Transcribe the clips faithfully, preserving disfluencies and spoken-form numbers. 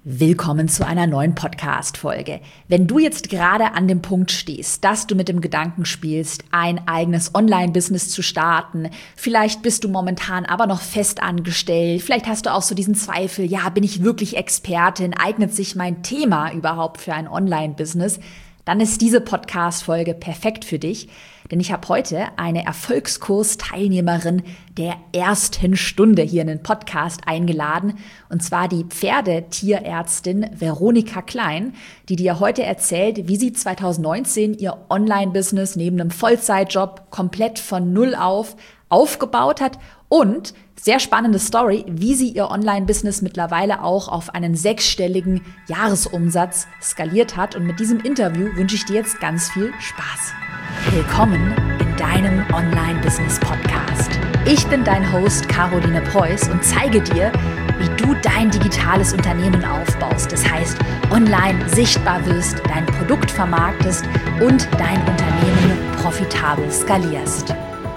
Willkommen zu einer neuen Podcast-Folge. Wenn du jetzt gerade an dem Punkt stehst, dass du mit dem Gedanken spielst, ein eigenes Online-Business zu starten, vielleicht bist du momentan aber noch fest angestellt, vielleicht hast du auch so diesen Zweifel, ja, bin ich wirklich Expertin, eignet sich mein Thema überhaupt für ein Online-Business, dann ist diese Podcast-Folge perfekt für dich, denn ich habe heute eine Erfolgskurs-Teilnehmerin der ersten Stunde hier in den Podcast eingeladen, und zwar die Pferdetierärztin Veronika Klein, die dir heute erzählt, wie sie zwanzig neunzehn ihr Online-Business neben einem Vollzeitjob komplett von Null auf aufgebaut hat und, sehr spannende Story, wie sie ihr Online-Business mittlerweile auch auf einen sechsstelligen Jahresumsatz skaliert hat. Und mit diesem Interview wünsche ich dir jetzt ganz viel Spaß. Willkommen in deinem Online-Business-Podcast. Ich bin dein Host Caroline Preuß und zeige dir, wie du dein digitales Unternehmen aufbaust. Das heißt, online sichtbar wirst, dein Produkt vermarktest und dein Unternehmen profitabel skalierst.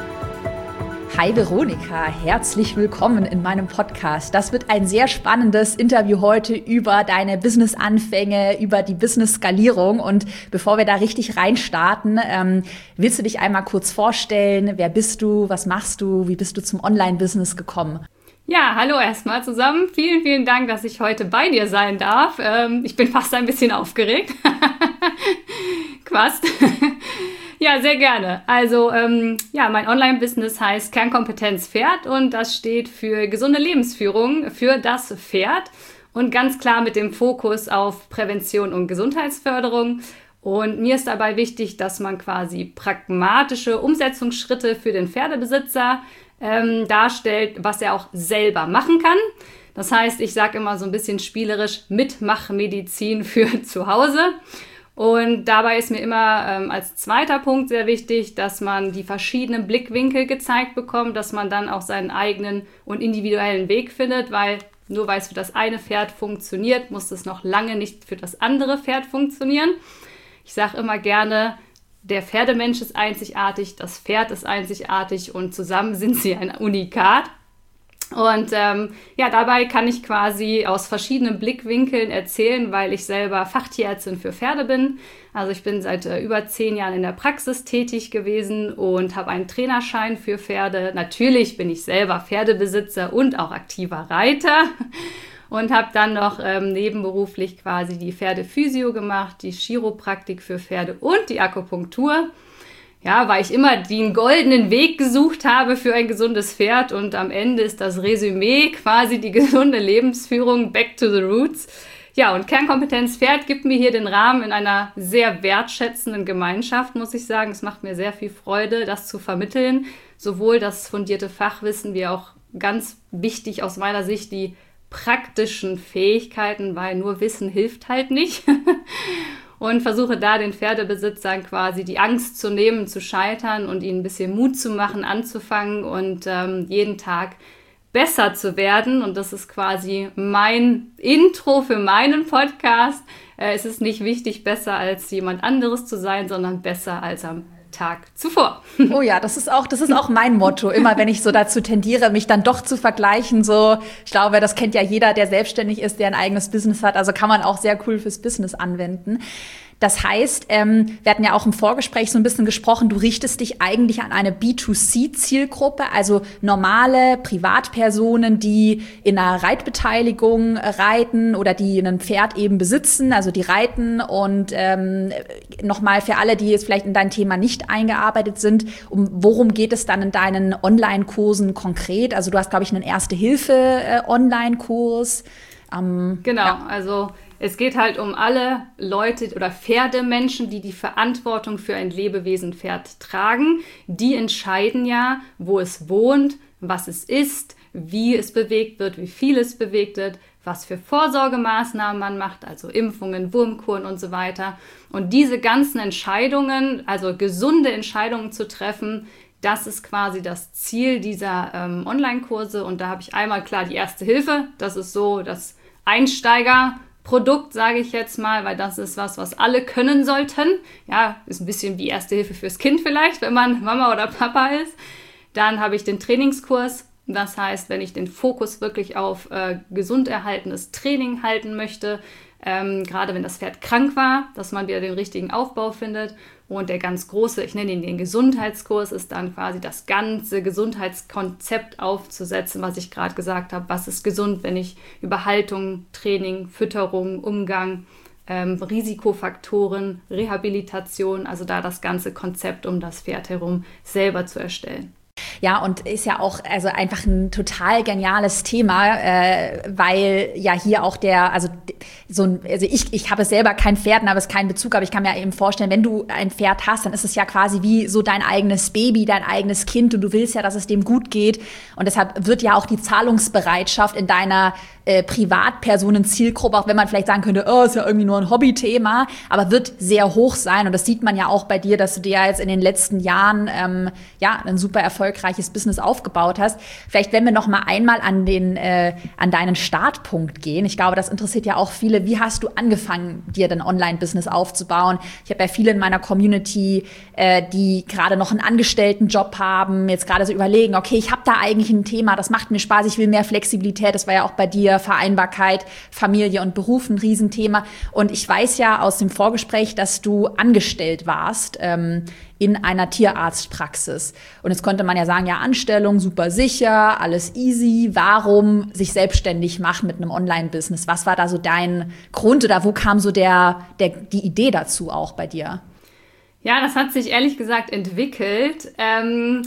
Hi Veronika, herzlich willkommen in meinem Podcast. Das wird ein sehr spannendes Interview heute über deine Business-Anfänge, über die Business-Skalierung. Und bevor wir da richtig reinstarten, ähm, willst du dich einmal kurz vorstellen? Wer bist du? Was machst du? Wie bist du zum Online-Business gekommen? Ja, hallo erstmal zusammen. Vielen, vielen Dank, dass ich heute bei dir sein darf. Ähm, ich bin fast ein bisschen aufgeregt. Quast. Ja, sehr gerne. Also ähm, ja, mein Online-Business heißt Kernkompetenz Pferd und das steht für gesunde Lebensführung für das Pferd und ganz klar mit dem Fokus auf Prävention und Gesundheitsförderung. Und mir ist dabei wichtig, dass man quasi pragmatische Umsetzungsschritte für den Pferdebesitzer ähm, darstellt, was er auch selber machen kann. Das heißt, ich sage immer so ein bisschen spielerisch Mitmachmedizin für zu Hause. Und dabei ist mir immer ähm, als zweiter Punkt sehr wichtig, dass man die verschiedenen Blickwinkel gezeigt bekommt, dass man dann auch seinen eigenen und individuellen Weg findet, weil nur weil es für das eine Pferd funktioniert, muss es noch lange nicht für das andere Pferd funktionieren. Ich sage immer gerne, der Pferdemensch ist einzigartig, das Pferd ist einzigartig und zusammen sind sie ein Unikat. Und ähm, ja, dabei kann ich quasi aus verschiedenen Blickwinkeln erzählen, weil ich selber Fachtierärztin für Pferde bin. Also ich bin seit äh, über zehn Jahren in der Praxis tätig gewesen und habe einen Trainerschein für Pferde. Natürlich bin ich selber Pferdebesitzer und auch aktiver Reiter und habe dann noch ähm, nebenberuflich quasi die Pferdephysio gemacht, die Chiropraktik für Pferde und die Akupunktur. Ja, weil ich immer den goldenen Weg gesucht habe für ein gesundes Pferd und am Ende ist das Resümee quasi die gesunde Lebensführung, back to the roots. Ja, und Kernkompetenz Pferd gibt mir hier den Rahmen in einer sehr wertschätzenden Gemeinschaft, muss ich sagen. Es macht mir sehr viel Freude, das zu vermitteln. Sowohl das fundierte Fachwissen wie auch ganz wichtig aus meiner Sicht die praktischen Fähigkeiten, weil nur Wissen hilft halt nicht. Und versuche da den Pferdebesitzern quasi die Angst zu nehmen, zu scheitern und ihnen ein bisschen Mut zu machen, anzufangen und ähm, jeden Tag besser zu werden. Und das ist quasi mein Intro für meinen Podcast. Äh, es ist nicht wichtig, besser als jemand anderes zu sein, sondern besser als am Tag zuvor. Oh ja, das ist auch, das ist auch mein Motto. Immer wenn ich so dazu tendiere, mich dann doch zu vergleichen, so, ich glaube, das kennt ja jeder, der selbstständig ist, der ein eigenes Business hat. Also kann man auch sehr cool fürs Business anwenden. Das heißt, ähm, wir hatten ja auch im Vorgespräch so ein bisschen gesprochen, du richtest dich eigentlich an eine B zwei C-Zielgruppe, also normale Privatpersonen, die in einer Reitbeteiligung reiten oder die ein Pferd eben besitzen, also die reiten. Und ähm, nochmal für alle, die jetzt vielleicht in dein Thema nicht eingearbeitet sind, um worum geht es dann in deinen Online-Kursen konkret? Also du hast, glaube ich, einen Erste-Hilfe-Online-Kurs. Ähm, genau, ja. Also es geht halt um alle Leute oder Pferdemenschen, die die Verantwortung für ein Lebewesen-Pferd tragen. Die entscheiden ja, wo es wohnt, was es isst, wie es bewegt wird, wie viel es bewegt wird, was für Vorsorgemaßnahmen man macht, also Impfungen, Wurmkuren und so weiter. Und diese ganzen Entscheidungen, also gesunde Entscheidungen zu treffen, das ist quasi das Ziel dieser ähm, Online-Kurse. Und da habe ich einmal klar die Erste Hilfe. Das ist so das Einsteiger- Produkt, sage ich jetzt mal, weil das ist was, was alle können sollten. Ja, ist ein bisschen wie Erste Hilfe fürs Kind vielleicht, wenn man Mama oder Papa ist. Dann habe ich den Trainingskurs Das heißt, wenn ich den Fokus wirklich auf äh, gesund erhaltenes Training halten möchte, ähm, gerade wenn das Pferd krank war, dass man wieder den richtigen Aufbau findet. Und der ganz große, ich nenne ihn den Gesundheitskurs, ist dann quasi das ganze Gesundheitskonzept aufzusetzen, was ich gerade gesagt habe. Was ist gesund, wenn ich über Haltung, Training, Fütterung, Umgang, ähm, Risikofaktoren, Rehabilitation, also da das ganze Konzept um das Pferd herum selber zu erstellen. Ja, und ist ja auch also einfach ein total geniales Thema, äh, weil ja hier auch der, also so ein, also ich, ich habe selber kein Pferd, habe es keinen Bezug, aber ich kann mir eben vorstellen, wenn du ein Pferd hast, dann ist es ja quasi wie so dein eigenes Baby, dein eigenes Kind und du willst ja, dass es dem gut geht und deshalb wird ja auch die Zahlungsbereitschaft in deiner äh, Privatpersonen-Zielgruppe, auch wenn man vielleicht sagen könnte, oh, ist ja irgendwie nur ein Hobbythema, aber wird sehr hoch sein und das sieht man ja auch bei dir, dass du dir ja jetzt in den letzten Jahren ähm, ja ein super erfolgreiches Business aufgebaut hast. Vielleicht, wenn wir noch mal einmal an den äh, an deinen Startpunkt gehen. Ich glaube, das interessiert ja auch viele. Wie hast du angefangen, dir dein Online-Business aufzubauen? Ich habe ja viele in meiner Community, äh, die gerade noch einen Angestelltenjob haben, jetzt gerade so überlegen, okay, ich habe da eigentlich ein Thema, das macht mir Spaß, ich will mehr Flexibilität. Das war ja auch bei dir Vereinbarkeit, Familie und Beruf ein Riesenthema. Und ich weiß ja aus dem Vorgespräch, dass du angestellt warst ähm, in einer Tierarztpraxis. Und jetzt konnte man ja sagen, ja, Anstellung, super sicher, alles easy. Warum sich selbstständig machen mit einem Online-Business? Was war da so dein Grund oder wo kam so der, der, die Idee dazu auch bei dir? Ja, das hat sich ehrlich gesagt entwickelt. Ähm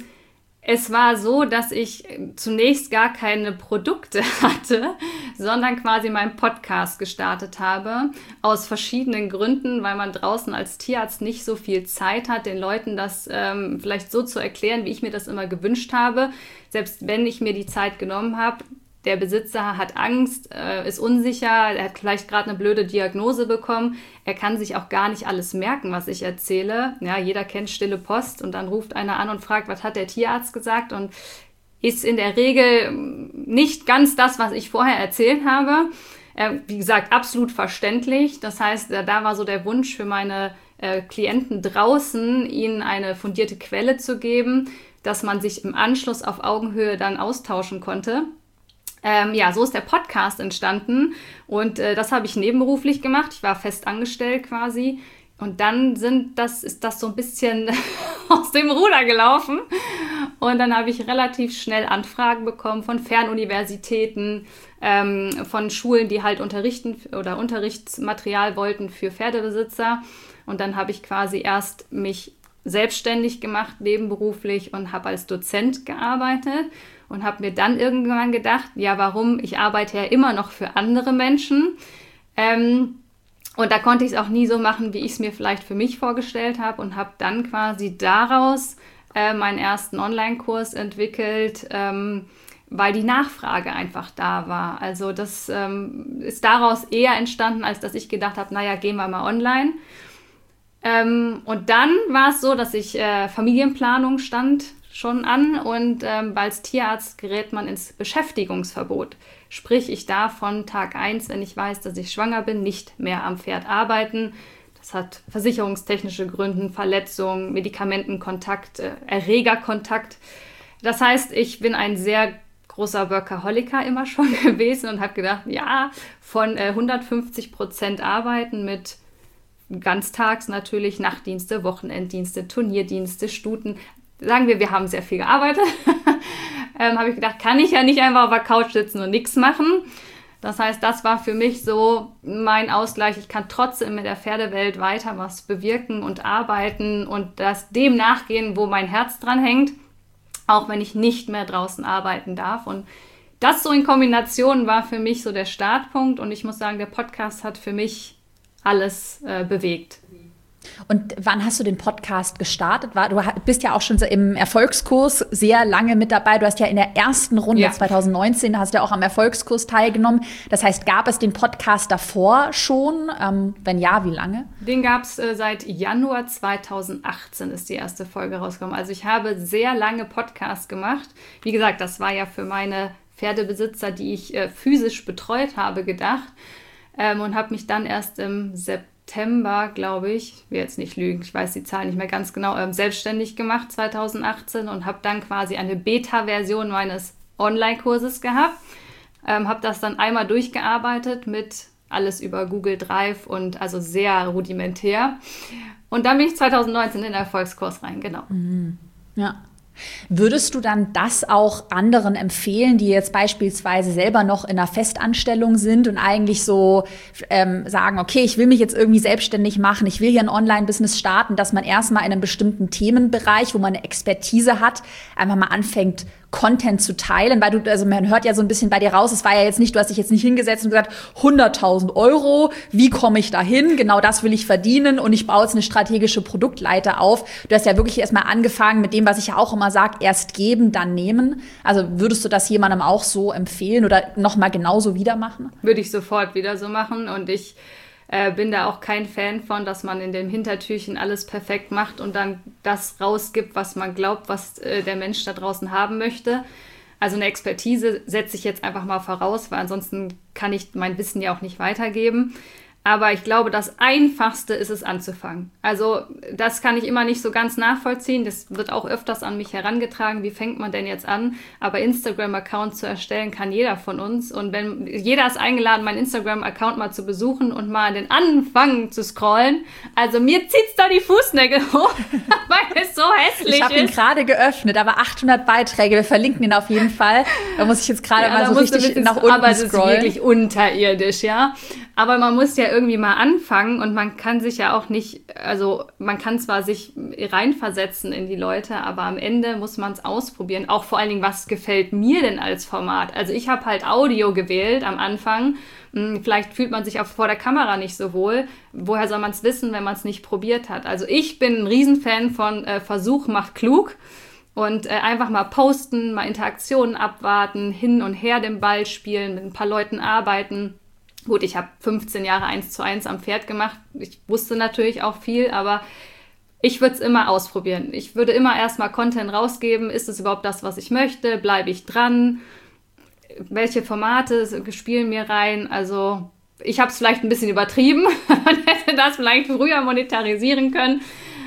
Es war so, dass ich zunächst gar keine Produkte hatte, sondern quasi meinen Podcast gestartet habe. Aus verschiedenen Gründen, weil man draußen als Tierarzt nicht so viel Zeit hat, den Leuten das ähm, vielleicht so zu erklären, wie ich mir das immer gewünscht habe. Selbst wenn ich mir die Zeit genommen habe, der Besitzer hat Angst, äh, ist unsicher, er hat vielleicht gerade eine blöde Diagnose bekommen. Er kann sich auch gar nicht alles merken, was ich erzähle. Ja, jeder kennt stille Post und dann ruft einer an und fragt, was hat der Tierarzt gesagt? Und ist in der Regel nicht ganz das, was ich vorher erzählt habe. Äh, wie gesagt, absolut verständlich. Das heißt, da war so der Wunsch für meine äh, Klienten draußen, ihnen eine fundierte Quelle zu geben, dass man sich im Anschluss auf Augenhöhe dann austauschen konnte. Ähm, ja, so ist der Podcast entstanden und äh, das habe ich nebenberuflich gemacht. Ich war fest angestellt quasi und dann sind das, ist das so ein bisschen aus dem Ruder gelaufen und dann habe ich relativ schnell Anfragen bekommen von Fernuniversitäten, ähm, von Schulen, die halt unterrichten oder Unterrichtsmaterial wollten für Pferdebesitzer und dann habe ich quasi erst mich selbstständig gemacht, nebenberuflich und habe als Dozent gearbeitet. Und habe mir dann irgendwann gedacht, ja, warum? Ich arbeite ja immer noch für andere Menschen. Ähm, und da konnte ich es auch nie so machen, wie ich es mir vielleicht für mich vorgestellt habe. Und habe dann quasi daraus äh, meinen ersten Online-Kurs entwickelt, ähm, weil die Nachfrage einfach da war. Also das ähm, ist daraus eher entstanden, als dass ich gedacht habe, naja, gehen wir mal online. Ähm, und dann war es so, dass ich äh, Familienplanung stand schon an und ähm, als Tierarzt gerät man ins Beschäftigungsverbot. Sprich, ich darf von Tag eins, wenn ich weiß, dass ich schwanger bin, nicht mehr am Pferd arbeiten. Das hat versicherungstechnische Gründe, Verletzungen, Medikamentenkontakt, äh, Erregerkontakt. Das heißt, ich bin ein sehr großer Workaholiker immer schon gewesen und habe gedacht, ja, von äh, hundertfünfzig Prozent arbeiten mit ganztags natürlich, Nachtdienste, Wochenenddienste, Turnierdienste, Stuten. Sagen wir, wir haben sehr viel gearbeitet. ähm, habe ich gedacht, kann ich ja nicht einfach auf der Couch sitzen und nichts machen. Das heißt, das war für mich so mein Ausgleich. Ich kann trotzdem in der Pferdewelt weiter was bewirken und arbeiten und das dem nachgehen, wo mein Herz dran hängt, auch wenn ich nicht mehr draußen arbeiten darf. Und das so in Kombination war für mich so der Startpunkt. Und ich muss sagen, der Podcast hat für mich alles äh, bewegt. Und wann hast du den Podcast gestartet? Du bist ja auch schon im Erfolgskurs sehr lange mit dabei. Du hast ja in der ersten Runde ja. zwanzig neunzehn, hast ja auch am Erfolgskurs teilgenommen. Das heißt, gab es den Podcast davor schon? Ähm, wenn ja, wie lange? Den gab es äh, seit Januar zwanzig achtzehn ist die erste Folge rausgekommen. Also ich habe sehr lange Podcasts gemacht. Wie gesagt, das war ja für meine Pferdebesitzer, die ich äh, physisch betreut habe, gedacht. Ähm, und habe mich dann erst im September September, glaube ich, ich will jetzt nicht lügen, ich weiß die Zahl nicht mehr ganz genau, ähm, selbstständig gemacht zwanzig achtzehn und habe dann quasi eine Beta-Version meines Online-Kurses gehabt, ähm, habe das dann einmal durchgearbeitet mit alles über Google Drive und also sehr rudimentär. Und dann bin ich zwanzig neunzehn in den Erfolgskurs rein, genau. Mhm. Ja. Würdest du dann das auch anderen empfehlen, die jetzt beispielsweise selber noch in einer Festanstellung sind und eigentlich so ähm, sagen, okay, ich will mich jetzt irgendwie selbstständig machen, ich will hier ein Online-Business starten, dass man erstmal in einem bestimmten Themenbereich, wo man eine Expertise hat, einfach mal anfängt, Content zu teilen, weil du, also man hört ja so ein bisschen bei dir raus, es war ja jetzt nicht, du hast dich jetzt nicht hingesetzt und gesagt, hunderttausend Euro, wie komme ich da hin? Genau das will ich verdienen und ich baue jetzt eine strategische Produktleiter auf. Du hast ja wirklich erstmal angefangen mit dem, was ich ja auch immer sage, erst geben, dann nehmen. Also würdest du das jemandem auch so empfehlen oder nochmal genauso wieder machen? Würde ich sofort wieder so machen und ich Äh, bin da auch kein Fan von, dass man in dem Hintertürchen alles perfekt macht und dann das rausgibt, was man glaubt, was äh, der Mensch da draußen haben möchte. Also eine Expertise setze ich jetzt einfach mal voraus, weil ansonsten kann ich mein Wissen ja auch nicht weitergeben. Aber ich glaube, das Einfachste ist es anzufangen. Also das kann ich immer nicht so ganz nachvollziehen. Das wird auch öfters an mich herangetragen. Wie fängt man denn jetzt an? Aber Instagram-Account zu erstellen kann jeder von uns. Und wenn jeder ist eingeladen, meinen Instagram-Account mal zu besuchen und mal an den Anfang zu scrollen. Also mir zieht's da die Fußnägel hoch, weil es so hässlich ist. Ich habe ihn gerade geöffnet, aber achthundert Beiträge. Wir verlinken ihn auf jeden Fall. Da muss ich jetzt gerade ja, mal so richtig nach unten aber scrollen. Aber es ist wirklich unterirdisch, ja. Aber man muss ja irgendwie mal anfangen und man kann sich ja auch nicht, also man kann zwar sich reinversetzen in die Leute, aber am Ende muss man es ausprobieren. Auch vor allen Dingen, was gefällt mir denn als Format? Also ich habe halt Audio gewählt am Anfang. Vielleicht fühlt man sich auch vor der Kamera nicht so wohl. Woher soll man es wissen, wenn man es nicht probiert hat? Also ich bin ein Riesenfan von äh, Versuch macht klug. Und äh, einfach mal posten, mal Interaktionen abwarten, hin und her den Ball spielen, mit ein paar Leuten arbeiten. Gut, ich habe fünfzehn Jahre eins zu eins am Pferd gemacht. Ich wusste natürlich auch viel, aber ich würde es immer ausprobieren. Ich würde immer erstmal Content rausgeben. Ist es überhaupt das, was ich möchte? Bleibe ich dran? Welche Formate spielen mir rein? Also ich habe es vielleicht ein bisschen übertrieben. Man hätte das vielleicht früher monetarisieren können.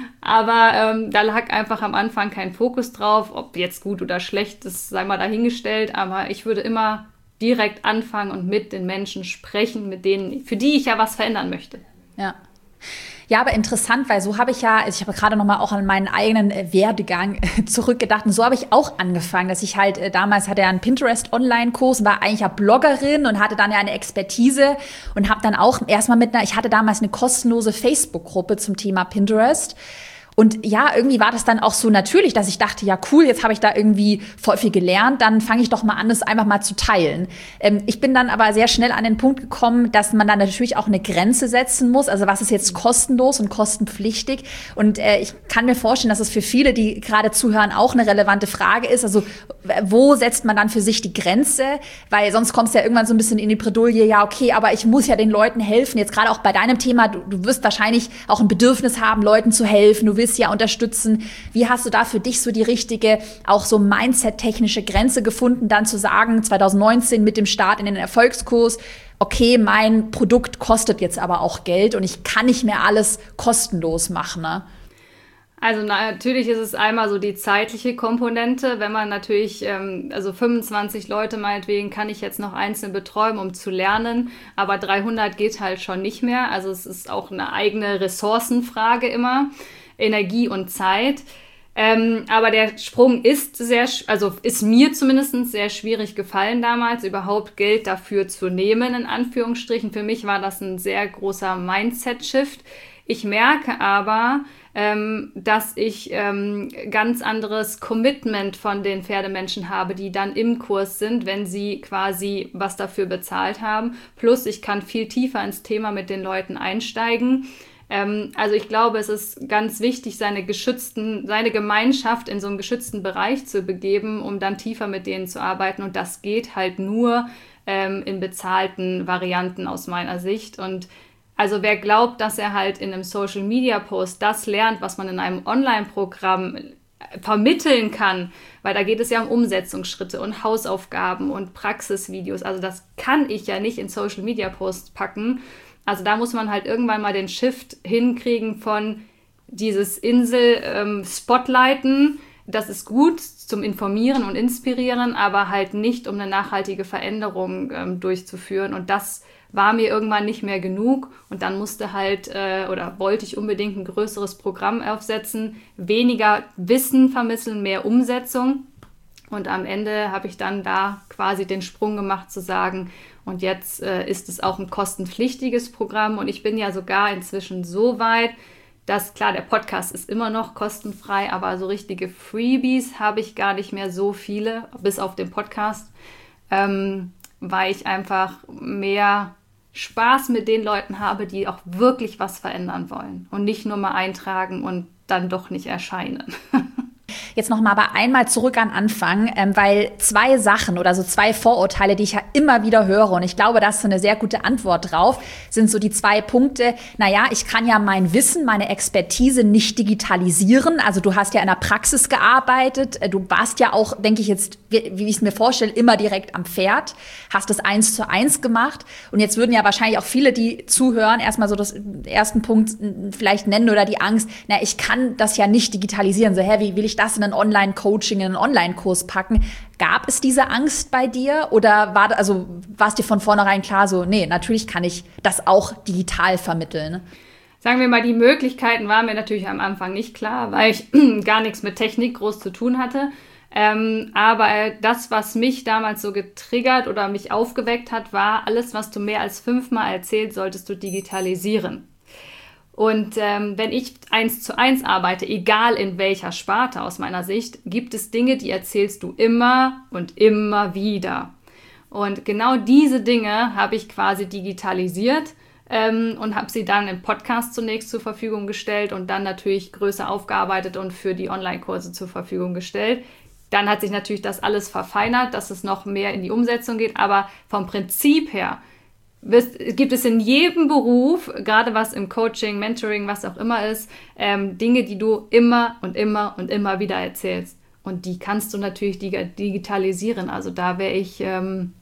Aber ähm, da lag einfach am Anfang kein Fokus drauf. Ob jetzt gut oder schlecht, das sei mal dahingestellt. Aber ich würde immer direkt anfangen und mit den Menschen sprechen, mit denen, für die ich ja was verändern möchte. Ja. Ja, aber interessant, weil so habe ich ja, also ich habe gerade nochmal auch an meinen eigenen äh, Werdegang äh, zurückgedacht und so habe ich auch angefangen, dass ich halt, äh, damals hatte ja einen Pinterest-Online-Kurs und war eigentlich ja Bloggerin und hatte dann ja eine Expertise und habe dann auch erstmal mit einer, ich hatte damals eine kostenlose Facebook-Gruppe zum Thema Pinterest. Und ja, irgendwie war das dann auch so natürlich, dass ich dachte, ja cool, jetzt habe ich da irgendwie voll viel gelernt, dann fange ich doch mal an, das einfach mal zu teilen. Ähm, ich bin dann aber sehr schnell an den Punkt gekommen, dass man dann natürlich auch eine Grenze setzen muss. Also was ist jetzt kostenlos und kostenpflichtig? Und äh, ich kann mir vorstellen, dass es für viele, die gerade zuhören, auch eine relevante Frage ist. Also wo setzt man dann für sich die Grenze? Weil sonst kommst du ja irgendwann so ein bisschen in die Bredouille, ja okay, aber ich muss ja den Leuten helfen. Jetzt gerade auch bei deinem Thema, du, du wirst wahrscheinlich auch ein Bedürfnis haben, Leuten zu helfen. Du willst ja unterstützen. Wie hast du da für dich so die richtige, auch so Mindset-technische Grenze gefunden, dann zu sagen, zwanzig neunzehn mit dem Start in den Erfolgskurs, okay, mein Produkt kostet jetzt aber auch Geld und ich kann nicht mehr alles kostenlos machen, ne? Also natürlich ist es einmal so die zeitliche Komponente, wenn man natürlich, ähm, also fünfundzwanzig Leute meinetwegen kann ich jetzt noch einzeln betreuen, um zu lernen, aber dreihundert geht halt schon nicht mehr. Also es ist auch eine eigene Ressourcenfrage immer, Energie und Zeit. Ähm, aber der Sprung ist sehr, also ist mir zumindest sehr schwierig gefallen damals, überhaupt Geld dafür zu nehmen, in Anführungsstrichen. Für mich war das ein sehr großer Mindset-Shift. Ich merke aber, ähm, dass ich ähm, ganz anderes Commitment von den Pferdemenschen habe, die dann im Kurs sind, wenn sie quasi was dafür bezahlt haben. Plus ich kann viel tiefer ins Thema mit den Leuten einsteigen. Ähm, also ich glaube, es ist ganz wichtig, seine geschützten, seine Gemeinschaft in so einen geschützten Bereich zu begeben, um dann tiefer mit denen zu arbeiten. Und das geht halt nur ähm, in bezahlten Varianten aus meiner Sicht. Und also wer glaubt, dass er halt in einem Social-Media-Post das lernt, was man in einem Online-Programm vermitteln kann, weil da geht es ja um Umsetzungsschritte und Hausaufgaben und Praxisvideos. Also das kann ich ja nicht in Social-Media-Posts packen. Also da muss man halt irgendwann mal den Shift hinkriegen von dieses Insel-Spotlighten, ähm, das ist gut zum Informieren und Inspirieren, aber halt nicht, um eine nachhaltige Veränderung ähm, durchzuführen. Und das war mir irgendwann nicht mehr genug. Und dann musste halt äh, oder wollte ich unbedingt ein größeres Programm aufsetzen, weniger Wissen vermitteln, mehr Umsetzung. Und am Ende habe ich dann da quasi den Sprung gemacht zu sagen, und jetzt äh, ist es auch ein kostenpflichtiges Programm. Und ich bin ja sogar inzwischen so weit, dass, klar, der Podcast ist immer noch kostenfrei, aber so richtige Freebies habe ich gar nicht mehr so viele, bis auf den Podcast, ähm, weil ich einfach mehr Spaß mit den Leuten habe, die auch wirklich was verändern wollen und nicht nur mal eintragen und dann doch nicht erscheinen. Jetzt noch mal aber einmal zurück an Anfang, ähm, weil zwei Sachen oder so zwei Vorurteile, die ich ja immer wieder höre, und ich glaube, da ist so eine sehr gute Antwort drauf, sind so die zwei Punkte. Naja, ich kann ja mein Wissen, meine Expertise nicht digitalisieren. Also du hast ja in der Praxis gearbeitet. Du warst ja auch, denke ich jetzt, wie, wie ich es mir vorstelle, immer direkt am Pferd, hast das eins zu eins gemacht. Und jetzt würden ja wahrscheinlich auch viele, die zuhören, erstmal so das ersten Punkt vielleicht nennen oder die Angst, na, ich kann das ja nicht digitalisieren. So, hä, wie will ich das in ein Online-Coaching, in einen Online-Kurs packen? Gab es diese Angst bei dir oder war, also, war es dir von vornherein klar so, nee, natürlich kann ich das auch digital vermitteln? Sagen wir mal, die Möglichkeiten waren mir natürlich am Anfang nicht klar, weil ich gar nichts mit Technik groß zu tun hatte. Ähm, aber das, was mich damals so getriggert oder mich aufgeweckt hat, war, alles, was du mehr als fünfmal erzählst, solltest du digitalisieren. Und ähm, wenn ich eins zu eins arbeite, egal in welcher Sparte aus meiner Sicht, gibt es Dinge, die erzählst du immer und immer wieder. Und genau diese Dinge habe ich quasi digitalisiert ähm, und habe sie dann im Podcast zunächst zur Verfügung gestellt und dann natürlich größer aufgearbeitet und für die Online-Kurse zur Verfügung gestellt. Dann hat sich natürlich das alles verfeinert, dass es noch mehr in die Umsetzung geht, aber vom Prinzip her gibt es in jedem Beruf, gerade was im Coaching, Mentoring, was auch immer ist, ähm, Dinge, die du immer und immer und immer wieder erzählst. Und die kannst du natürlich dig- digitalisieren. Also da wäre ich ähm,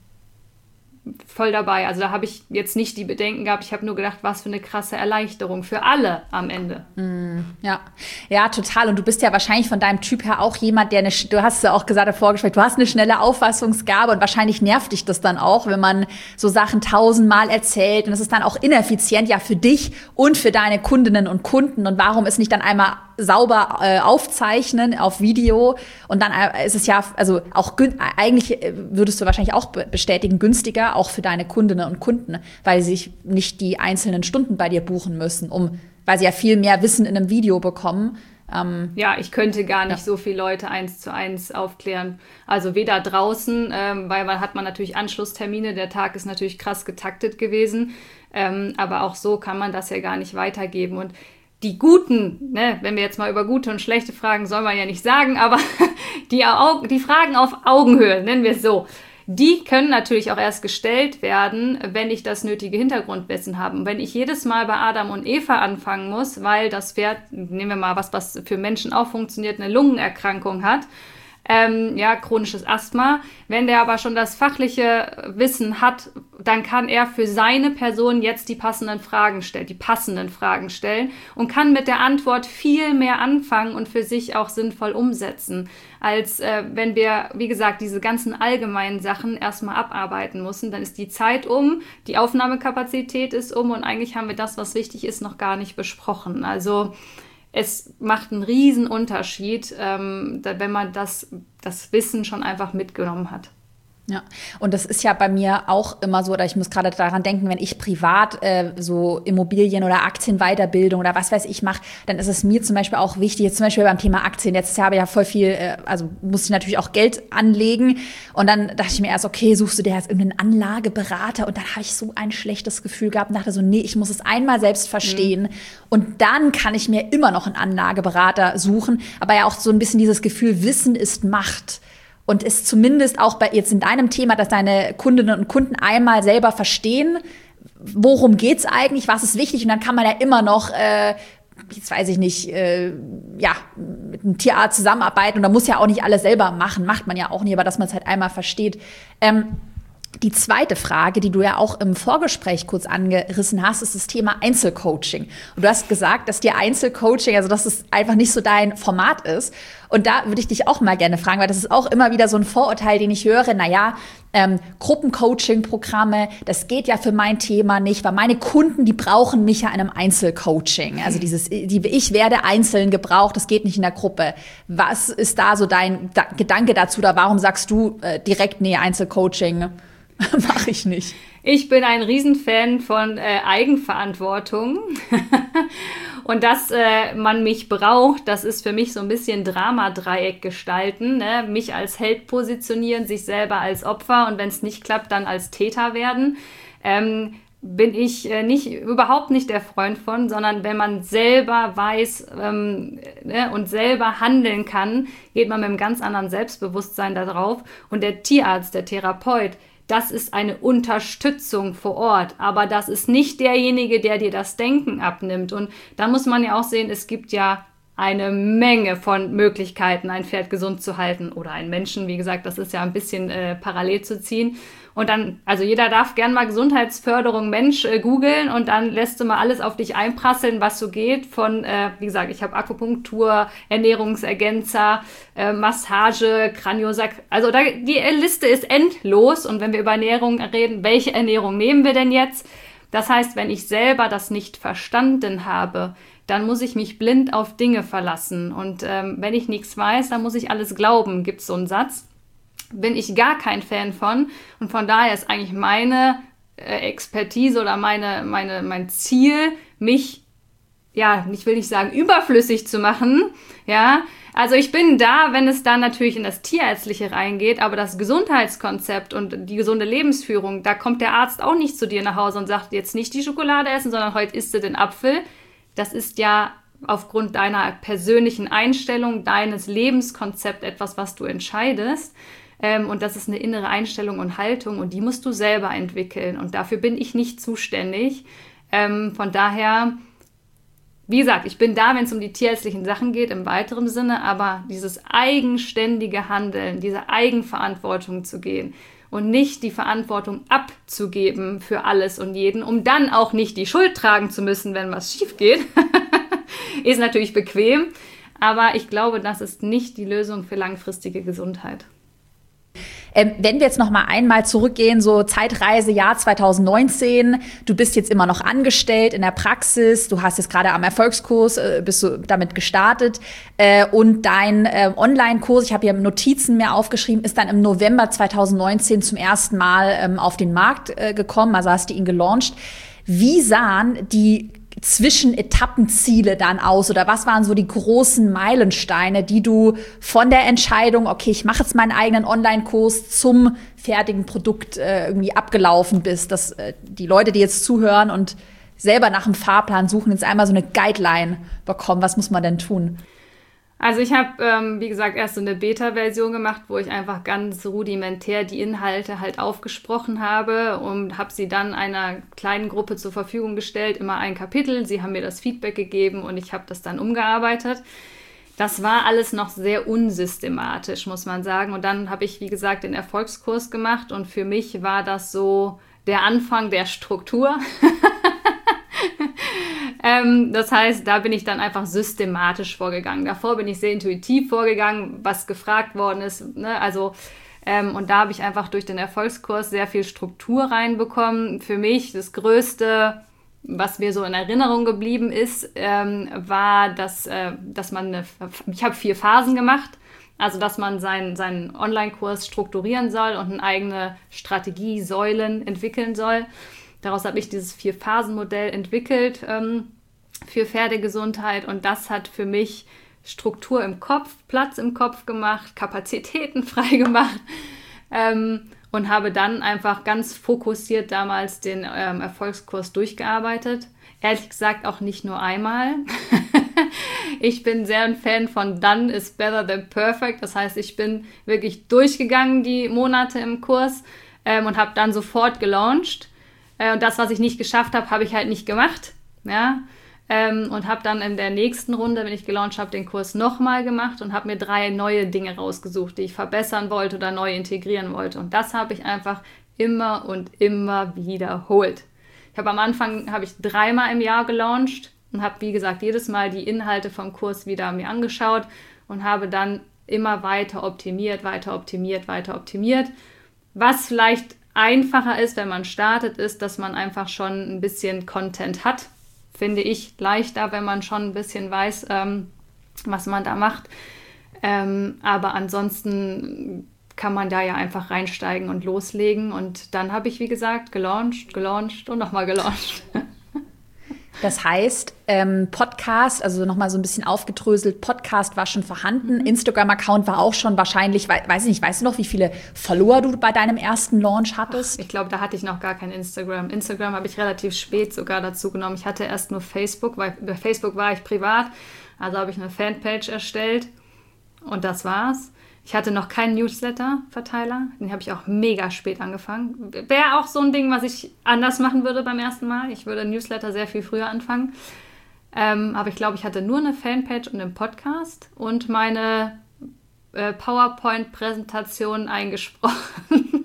voll dabei. Also da habe ich jetzt nicht die Bedenken gehabt. Ich habe nur gedacht, was für eine krasse Erleichterung für alle am Ende. Mm, ja, ja, total. Und du bist ja wahrscheinlich von deinem Typ her auch jemand, der eine, du hast ja auch gesagt, davor gesprochen, du hast eine schnelle Auffassungsgabe und wahrscheinlich nervt dich das dann auch, wenn man so Sachen tausendmal erzählt und es ist dann auch ineffizient ja für dich und für deine Kundinnen und Kunden. Und warum ist nicht dann einmal sauber äh, aufzeichnen auf Video und dann äh, ist es ja, also auch gün- eigentlich äh, würdest du wahrscheinlich auch be- bestätigen, günstiger auch für deine Kundinnen und Kunden, weil sie sich nicht die einzelnen Stunden bei dir buchen müssen, um, weil sie ja viel mehr Wissen in einem Video bekommen. Ähm, ja, ich könnte gar nicht ja. so viele Leute eins zu eins aufklären. Also weder draußen, ähm, weil man hat man natürlich Anschlusstermine, der Tag ist natürlich krass getaktet gewesen, ähm, aber auch so kann man das ja gar nicht weitergeben. Und die Guten, ne, wenn wir jetzt mal über gute und schlechte Fragen, soll man ja nicht sagen, aber die, Au- die Fragen auf Augenhöhe, nennen wir es so, die können natürlich auch erst gestellt werden, wenn ich das nötige Hintergrundwissen habe. Und wenn ich jedes Mal bei Adam und Eva anfangen muss, weil das Pferd, nehmen wir mal was, was für Menschen auch funktioniert, eine Lungenerkrankung hat, Ähm, ja, chronisches Asthma. Wenn der aber schon das fachliche Wissen hat, dann kann er für seine Person jetzt die passenden Fragen stellen, die passenden Fragen stellen und kann mit der Antwort viel mehr anfangen und für sich auch sinnvoll umsetzen, als äh, wenn wir, wie gesagt, diese ganzen allgemeinen Sachen erstmal abarbeiten müssen. Dann ist die Zeit um, die Aufnahmekapazität ist um und eigentlich haben wir das, was wichtig ist, noch gar nicht besprochen. Also es macht einen riesen Unterschied, ähm, wenn man das, das Wissen schon einfach mitgenommen hat. Ja, und das ist ja bei mir auch immer so, oder ich muss gerade daran denken, wenn ich privat äh, so Immobilien- oder Aktienweiterbildung oder was weiß ich mache, dann ist es mir zum Beispiel auch wichtig, jetzt zum Beispiel beim Thema Aktien, jetzt habe ich ja voll viel, äh, also musste ich natürlich auch Geld anlegen und dann dachte ich mir erst, okay, suchst du dir jetzt irgendeinen Anlageberater und dann habe ich so ein schlechtes Gefühl gehabt und dachte so, nee, ich muss es einmal selbst verstehen mhm. und dann kann ich mir immer noch einen Anlageberater suchen, aber ja auch so ein bisschen dieses Gefühl, Wissen ist Macht. Und ist zumindest auch bei jetzt in deinem Thema, dass deine Kundinnen und Kunden einmal selber verstehen, worum geht's eigentlich, was ist wichtig. Und dann kann man ja immer noch, äh, jetzt weiß ich nicht, äh, ja, mit einem Tierarzt zusammenarbeiten. Und da muss ja auch nicht alles selber machen, macht man ja auch nicht, aber dass man es halt einmal versteht. Ähm, Die zweite Frage, die du ja auch im Vorgespräch kurz angerissen hast, ist das Thema Einzelcoaching. Und du hast gesagt, dass dir Einzelcoaching, also dass es einfach nicht so dein Format ist. Und da würde ich dich auch mal gerne fragen, weil das ist auch immer wieder so ein Vorurteil, den ich höre. Naja, ähm, Gruppencoaching-Programme, das geht ja für mein Thema nicht, weil meine Kunden, die brauchen mich ja in einem Einzelcoaching. Also dieses, die, ich werde einzeln gebraucht, das geht nicht in der Gruppe. Was ist da so dein da- Gedanke dazu? Oder warum sagst du äh, direkt, nee, Einzelcoaching mache ich nicht? Ich bin ein Riesenfan von äh, Eigenverantwortung und dass äh, man mich braucht, das ist für mich so ein bisschen Dramadreieck gestalten, ne? Mich als Held positionieren, sich selber als Opfer und wenn es nicht klappt, dann als Täter werden. Ähm, bin ich äh, nicht überhaupt nicht der Freund von, sondern wenn man selber weiß ähm, ne, und selber handeln kann, geht man mit einem ganz anderen Selbstbewusstsein da drauf und der Tierarzt, der Therapeut, das ist eine Unterstützung vor Ort, aber das ist nicht derjenige, der dir das Denken abnimmt. Und da muss man ja auch sehen, es gibt ja eine Menge von Möglichkeiten, ein Pferd gesund zu halten oder einen Menschen. Wie gesagt, das ist ja ein bisschen äh, parallel zu ziehen. Und dann, also jeder darf gern mal Gesundheitsförderung Mensch äh, googeln und dann lässt du mal alles auf dich einprasseln, was so geht. Von, äh, wie gesagt, ich habe Akupunktur, Ernährungsergänzer, äh, Massage, Kraniosack. Also da, die Liste ist endlos. Und wenn wir über Ernährung reden, welche Ernährung nehmen wir denn jetzt? Das heißt, wenn ich selber das nicht verstanden habe, dann muss ich mich blind auf Dinge verlassen. Und ähm, wenn ich nichts weiß, dann muss ich alles glauben, gibt es so einen Satz. Bin ich gar kein Fan von. Und von daher ist eigentlich meine äh, Expertise oder meine, meine, mein Ziel, mich, ja, ich will nicht sagen, überflüssig zu machen. Ja, also ich bin da, wenn es dann natürlich in das Tierärztliche reingeht, aber das Gesundheitskonzept und die gesunde Lebensführung, da kommt der Arzt auch nicht zu dir nach Hause und sagt, jetzt nicht die Schokolade essen, sondern heute isst du den Apfel. Das ist ja aufgrund deiner persönlichen Einstellung, deines Lebenskonzepts etwas, was du entscheidest. Ähm, und das ist eine innere Einstellung und Haltung und die musst du selber entwickeln. Und dafür bin ich nicht zuständig. Ähm, von daher, wie gesagt, ich bin da, wenn es um die tierärztlichen Sachen geht, im weiteren Sinne, aber dieses eigenständige Handeln, diese Eigenverantwortung zu gehen und nicht die Verantwortung abzugeben für alles und jeden, um dann auch nicht die Schuld tragen zu müssen, wenn was schief geht, ist natürlich bequem. Aber ich glaube, das ist nicht die Lösung für langfristige Gesundheit. Ähm, wenn wir jetzt noch mal einmal zurückgehen, so Zeitreise, Jahr zwanzig neunzehn, du bist jetzt immer noch angestellt in der Praxis, du hast jetzt gerade am Erfolgskurs, äh, bist du damit gestartet äh, und dein äh, Online-Kurs, ich habe hier Notizen mir aufgeschrieben, ist dann im November zwanzig neunzehn zum ersten Mal ähm, auf den Markt äh, gekommen, also hast du ihn gelauncht. Wie sahen die Zwischenetappenziele dann aus oder was waren so die großen Meilensteine, die du von der Entscheidung, okay, ich mache jetzt meinen eigenen Online-Kurs zum fertigen Produkt äh, irgendwie abgelaufen bist, dass äh, die Leute, die jetzt zuhören und selber nach einem Fahrplan suchen, jetzt einmal so eine Guideline bekommen, was muss man denn tun? Also ich habe, ähm, wie gesagt, erst so eine Beta-Version gemacht, wo ich einfach ganz rudimentär die Inhalte halt aufgesprochen habe und habe sie dann einer kleinen Gruppe zur Verfügung gestellt, immer ein Kapitel. Sie haben mir das Feedback gegeben und ich habe das dann umgearbeitet. Das war alles noch sehr unsystematisch, muss man sagen. Und dann habe ich, wie gesagt, den Erfolgskurs gemacht und für mich war das so der Anfang der Struktur. Ähm, das heißt, da bin ich dann einfach systematisch vorgegangen. Davor bin ich sehr intuitiv vorgegangen, was gefragt worden ist. Ne? Also, ähm, und da habe ich einfach durch den Erfolgskurs sehr viel Struktur reinbekommen. Für mich das Größte, was mir so in Erinnerung geblieben ist, ähm, war, dass, äh, dass man, eine, ich habe vier Phasen gemacht. Also, dass man seinen, seinen Online-Kurs strukturieren soll und eine eigene Strategie, Säulen entwickeln soll. Daraus habe ich dieses Vier-Phasen-Modell entwickelt ähm, für Pferdegesundheit und das hat für mich Struktur im Kopf, Platz im Kopf gemacht, Kapazitäten frei gemacht ähm, und habe dann einfach ganz fokussiert damals den ähm, Erfolgskurs durchgearbeitet. Ehrlich gesagt auch nicht nur einmal. Ich bin sehr ein Fan von Done is better than perfect. Das heißt, ich bin wirklich durchgegangen die Monate im Kurs ähm, und habe dann sofort gelauncht. Und das, was ich nicht geschafft habe, habe ich halt nicht gemacht. Ja? Ähm, und habe dann in der nächsten Runde, wenn ich gelauncht habe, den Kurs nochmal gemacht und habe mir drei neue Dinge rausgesucht, die ich verbessern wollte oder neu integrieren wollte. Und das habe ich einfach immer und immer wiederholt. Ich habe am Anfang habe ich dreimal im Jahr gelauncht und habe, wie gesagt, jedes Mal die Inhalte vom Kurs wieder mir angeschaut und habe dann immer weiter optimiert, weiter optimiert, weiter optimiert. Was vielleicht einfacher ist, wenn man startet, ist, dass man einfach schon ein bisschen Content hat. Finde ich leichter, wenn man schon ein bisschen weiß, ähm, was man da macht. Ähm, aber ansonsten kann man da ja einfach reinsteigen und loslegen. Und dann habe ich, wie gesagt, gelauncht, gelauncht und nochmal gelauncht. Das heißt, ähm, Podcast, also nochmal so ein bisschen aufgedröselt, Podcast war schon vorhanden, mhm. Instagram-Account war auch schon wahrscheinlich, we- weiß ich nicht, weißt du noch, wie viele Follower du bei deinem ersten Launch hattest? Ach, ich glaube, da hatte ich noch gar kein Instagram. Instagram habe ich relativ spät sogar dazu genommen. Ich hatte erst nur Facebook, weil bei Facebook war ich privat, also habe ich eine Fanpage erstellt und das war's. Ich hatte noch keinen Newsletter-Verteiler, den habe ich auch mega spät angefangen. Wäre auch so ein Ding, was ich anders machen würde beim ersten Mal. Ich würde Newsletter sehr viel früher anfangen. Ähm, aber ich glaube, ich hatte nur eine Fanpage und einen Podcast und meine äh, PowerPoint-Präsentation eingesprochen.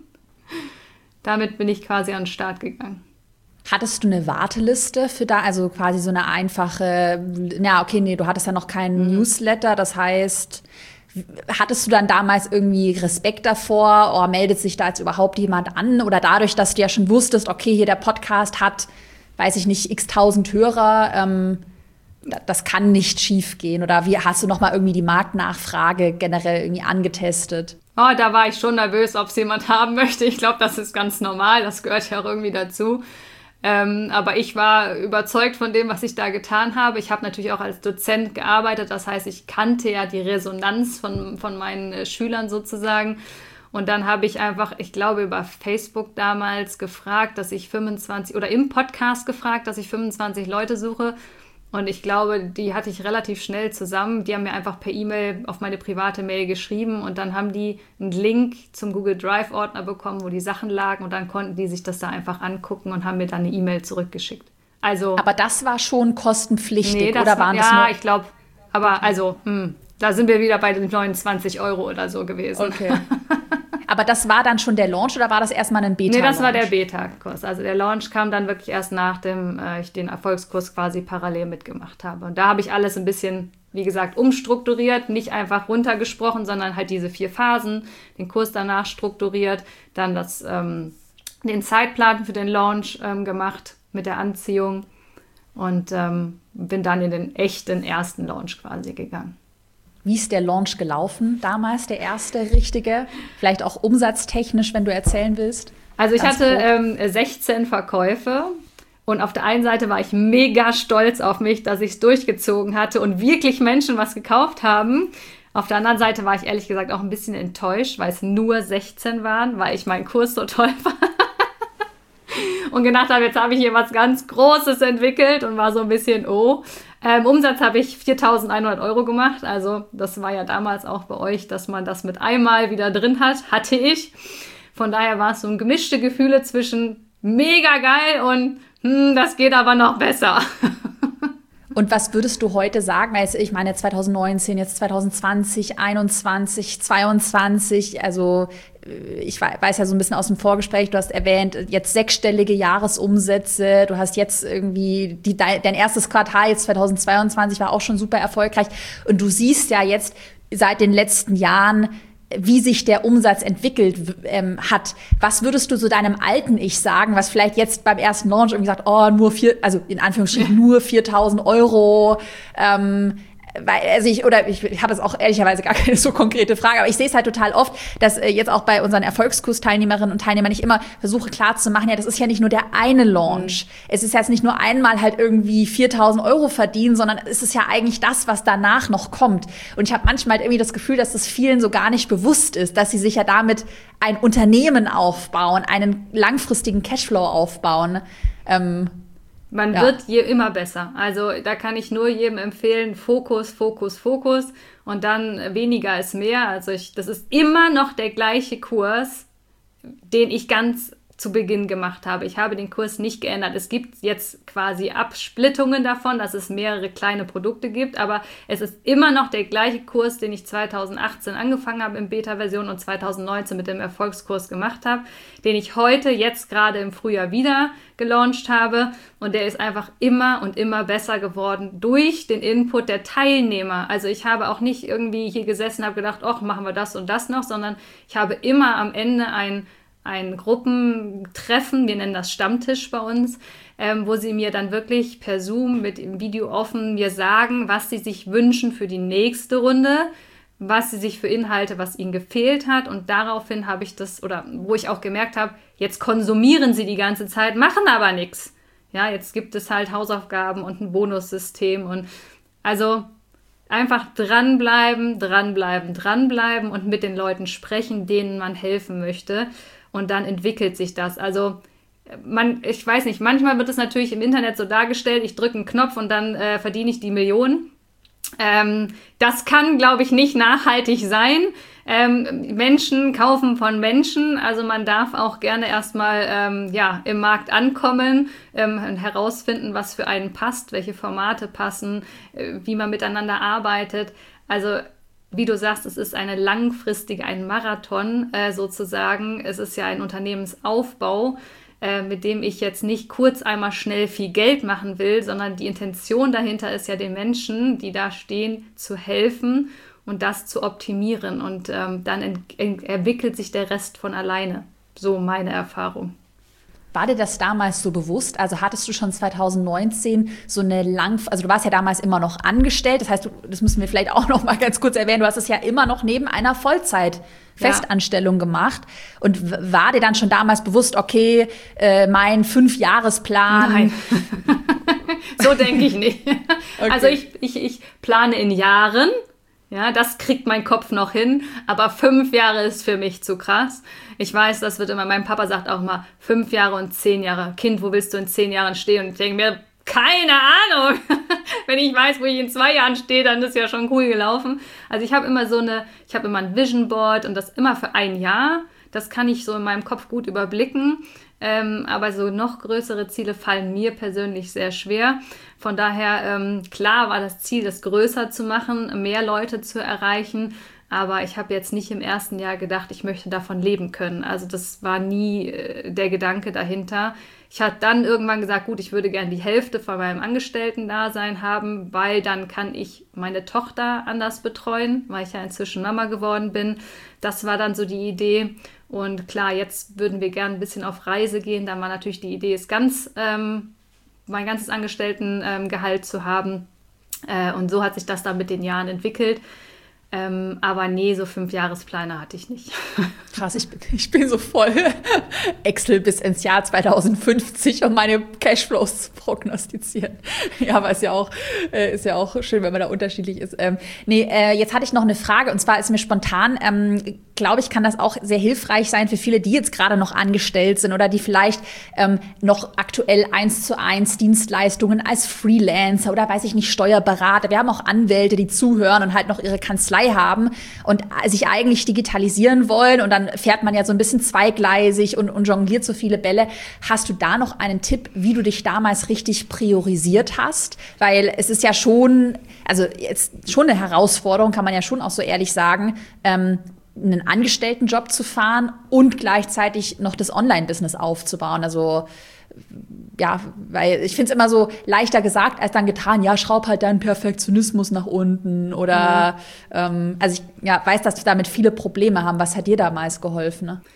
Damit bin ich quasi an den Start gegangen. Hattest du eine Warteliste für da, also quasi so eine einfache, na okay, nee, du hattest ja noch keinen mhm. Newsletter, das heißt... Hattest du dann damals irgendwie Respekt davor, oh, meldet sich da jetzt überhaupt jemand an? Oder dadurch, dass du ja schon wusstest, okay, hier der Podcast hat, weiß ich nicht, x tausend Hörer, ähm, das kann nicht schief gehen. Oder wie hast du noch mal irgendwie die Marktnachfrage generell irgendwie angetestet? Oh, da war ich schon nervös, ob es jemand haben möchte. Ich glaube, das ist ganz normal, das gehört ja auch irgendwie dazu. Ähm, aber ich war überzeugt von dem, was ich da getan habe. Ich habe natürlich auch als Dozent gearbeitet. Das heißt, ich kannte ja die Resonanz von, von meinen äh, Schülern sozusagen. Und dann habe ich einfach, ich glaube, über Facebook damals gefragt, dass ich fünfundzwanzig oder im Podcast gefragt, dass ich fünfundzwanzig Leute suche. Und ich glaube, die hatte ich relativ schnell zusammen. Die haben mir einfach per E-Mail auf meine private Mail geschrieben und dann haben die einen Link zum Google Drive-Ordner bekommen, wo die Sachen lagen und dann konnten die sich das da einfach angucken und haben mir dann eine E-Mail zurückgeschickt. Also, aber das war schon kostenpflichtig, nee, das, oder waren ja, das nur... Ja, ich glaube, aber also, hm, da sind wir wieder bei den neunundzwanzig Euro oder so gewesen. Okay. Aber das war dann schon der Launch oder war das erstmal ein Beta-Launch? Nee, das war der Beta-Kurs. Also der Launch kam dann wirklich erst nachdem äh, ich den Erfolgskurs quasi parallel mitgemacht habe. Und da habe ich alles ein bisschen, wie gesagt, umstrukturiert, nicht einfach runtergesprochen, sondern halt diese vier Phasen, den Kurs danach strukturiert, dann das, ähm, den Zeitplan für den Launch ähm, gemacht mit der Anziehung und ähm, bin dann in den echten ersten Launch quasi gegangen. Wie ist der Launch gelaufen damals, der erste richtige? Vielleicht auch umsatztechnisch, wenn du erzählen willst. Also ich Ganz hatte ähm, sechzehn Verkäufe und auf der einen Seite war ich mega stolz auf mich, dass ich es durchgezogen hatte und wirklich Menschen was gekauft haben. Auf der anderen Seite war ich ehrlich gesagt auch ein bisschen enttäuscht, weil es nur sechzehn waren, weil ich meinen Kurs so toll fand. Und gedacht habe, jetzt habe ich hier was ganz Großes entwickelt und war so ein bisschen, oh. Ähm, Umsatz habe ich viertausendeinhundert Euro gemacht. Also das war ja damals auch bei euch, dass man das mit einmal wieder drin hat. Hatte ich. Von daher war es so ein gemischte Gefühle zwischen mega geil und hm, das geht aber noch besser. Und was würdest du heute sagen? Weil ich meine zwanzig neunzehn, jetzt zwanzig zwanzig, einundzwanzig, zweiundzwanzig, also ich weiß ja so ein bisschen aus dem Vorgespräch, du hast erwähnt, jetzt sechsstellige Jahresumsätze, du hast jetzt irgendwie, die, dein erstes Quartal jetzt zweitausendzweiundzwanzig war auch schon super erfolgreich und du siehst ja jetzt seit den letzten Jahren, wie sich der Umsatz entwickelt ähm, hat. Was würdest du so deinem alten Ich sagen, was vielleicht jetzt beim ersten Launch irgendwie sagt, oh, nur vier, also in Anführungsstrichen nur viertausend Euro, ähm, weil, also ich, oder ich, ich habe jetzt auch ehrlicherweise gar keine so konkrete Frage, aber ich sehe es halt total oft, dass äh, jetzt auch bei unseren Erfolgskursteilnehmerinnen und Teilnehmern ich immer versuche klarzumachen, ja, das ist ja nicht nur der eine Launch. Mhm. Es ist jetzt nicht nur einmal halt irgendwie viertausend Euro verdienen, sondern es ist ja eigentlich das, was danach noch kommt. Und ich habe manchmal halt irgendwie das Gefühl, dass das vielen so gar nicht bewusst ist, dass sie sich ja damit ein Unternehmen aufbauen, einen langfristigen Cashflow aufbauen. Ähm, Man ja. wird je immer besser. Also da kann ich nur jedem empfehlen, Fokus, Fokus, Fokus und dann weniger ist mehr. Also ich, das ist immer noch der gleiche Kurs, den ich ganz zu Beginn gemacht habe. Ich habe den Kurs nicht geändert. Es gibt jetzt quasi Absplittungen davon, dass es mehrere kleine Produkte gibt, aber es ist immer noch der gleiche Kurs, den ich zweitausendachtzehn angefangen habe in Beta-Version und zweitausendneunzehn mit dem Erfolgskurs gemacht habe, den ich heute jetzt gerade im Frühjahr wieder gelauncht habe, und der ist einfach immer und immer besser geworden durch den Input der Teilnehmer. Also ich habe auch nicht irgendwie hier gesessen, habe gedacht, ach, machen wir das und das noch, sondern ich habe immer am Ende ein ein Gruppentreffen, wir nennen das Stammtisch bei uns, ähm, wo sie mir dann wirklich per Zoom mit dem Video offen mir sagen, was sie sich wünschen für die nächste Runde, was sie sich für Inhalte, was ihnen gefehlt hat, und daraufhin habe ich das, oder wo ich auch gemerkt habe, jetzt konsumieren sie die ganze Zeit, machen aber nichts. Ja, jetzt gibt es halt Hausaufgaben und ein Bonussystem, und also einfach dranbleiben, dranbleiben, dranbleiben und mit den Leuten sprechen, denen man helfen möchte. Und dann entwickelt sich das. Also man, ich weiß nicht, manchmal wird es natürlich im Internet so dargestellt, ich drücke einen Knopf und dann äh, verdiene ich die Millionen. Ähm, das kann, glaube ich, nicht nachhaltig sein. Ähm, Menschen kaufen von Menschen, also man darf auch gerne erstmal ähm, ja, im Markt ankommen, ähm, herausfinden, was für einen passt, welche Formate passen, äh, wie man miteinander arbeitet. Also wie du sagst, es ist eine langfristige, ein Marathon äh, sozusagen. Es ist ja ein Unternehmensaufbau, äh, mit dem ich jetzt nicht kurz einmal schnell viel Geld machen will, sondern die Intention dahinter ist ja, den Menschen, die da stehen, zu helfen und das zu optimieren. Und ähm, dann ent- ent- entwickelt sich der Rest von alleine. So meine Erfahrung. War dir das damals so bewusst? Also hattest du schon zweitausendneunzehn so eine lang, also du warst ja damals immer noch angestellt, das heißt, du, das müssen wir vielleicht auch noch mal ganz kurz erwähnen, du hast es ja immer noch neben einer Vollzeit-Festanstellung ja. gemacht. Und w- war dir dann schon damals bewusst, okay, äh, mein Fünfjahresplan? Nein, so denke ich nicht. Okay. Also ich, ich, ich plane in Jahren. Ja, das kriegt mein Kopf noch hin, aber fünf Jahre ist für mich zu krass. Ich weiß, das wird immer, mein Papa sagt auch mal, fünf Jahre und zehn Jahre. Kind, wo willst du in zehn Jahren stehen? Und ich denke mir, keine Ahnung. Wenn ich weiß, wo ich in zwei Jahren stehe, dann ist ja schon cool gelaufen. Also ich habe immer so eine, ich habe immer ein Vision Board und das immer für ein Jahr. Das kann ich so in meinem Kopf gut überblicken. Ähm, aber so noch größere Ziele fallen mir persönlich sehr schwer. Von daher, ähm, klar war das Ziel, das größer zu machen, mehr Leute zu erreichen. Aber ich habe jetzt nicht im ersten Jahr gedacht, ich möchte davon leben können. Also das war nie äh, der Gedanke dahinter. Ich habe dann irgendwann gesagt, gut, ich würde gerne die Hälfte von meinem Angestellten-Dasein haben, weil dann kann ich meine Tochter anders betreuen, weil ich ja inzwischen Mama geworden bin. Das war dann so die Idee. Und klar, jetzt würden wir gerne ein bisschen auf Reise gehen. Dann war natürlich die Idee, es ganz, ähm, mein ganzes Angestelltengehalt ähm, zu haben. Äh, und so hat sich das dann mit den Jahren entwickelt. Ähm, aber nee, so fünf Jahrespläne hatte ich nicht. Krass, ich bin, ich bin so voll Excel bis ins Jahr zweitausendfünfzig, um meine Cashflows zu prognostizieren. Ja, aber ist ja auch, äh, ist ja auch schön, wenn man da unterschiedlich ist. Ähm, nee, äh, jetzt hatte ich noch eine Frage, und zwar ist mir spontan, ähm, glaube ich, kann das auch sehr hilfreich sein für viele, die jetzt gerade noch angestellt sind oder die vielleicht ähm, noch aktuell eins zu eins Dienstleistungen als Freelancer oder, weiß ich nicht, Steuerberater. Wir haben auch Anwälte, die zuhören und halt noch ihre Kanzlei haben und sich eigentlich digitalisieren wollen, und dann fährt man ja so ein bisschen zweigleisig und, und jongliert so viele Bälle. Hast du da noch einen Tipp, wie du dich damals richtig priorisiert hast? Weil es ist ja schon, also jetzt schon eine Herausforderung, kann man ja schon auch so ehrlich sagen, ähm, einen Angestelltenjob zu fahren und gleichzeitig noch das Online-Business aufzubauen. Also ja, weil ich finde es immer so leichter gesagt als dann getan, ja, schraub halt deinen Perfektionismus nach unten oder mhm. ähm, also ich ja, weiß, dass wir damit viele Probleme haben. Was hat dir damals geholfen? Ne?